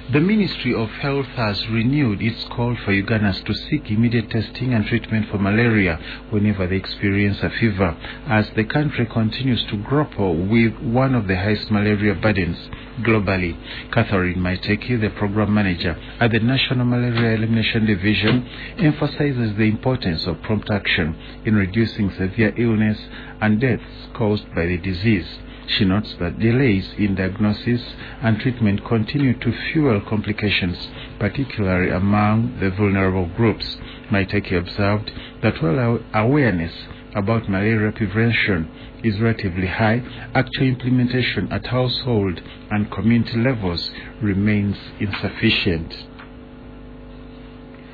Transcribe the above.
The Ministry of Health has renewed its call for Ugandans to seek immediate testing and treatment for malaria whenever they experience a fever, as the country continues to grapple with one of the highest malaria burdens globally. Catherine Maiteki, the program manager at the National Malaria Elimination Division, emphasizes the importance of prompt action in reducing severe illness and deaths caused by the disease. She notes that delays in diagnosis and treatment continue to fuel complications, particularly among the vulnerable groups. Maiteki observed that while awareness about malaria prevention is relatively high, actual implementation at household and community levels remains insufficient.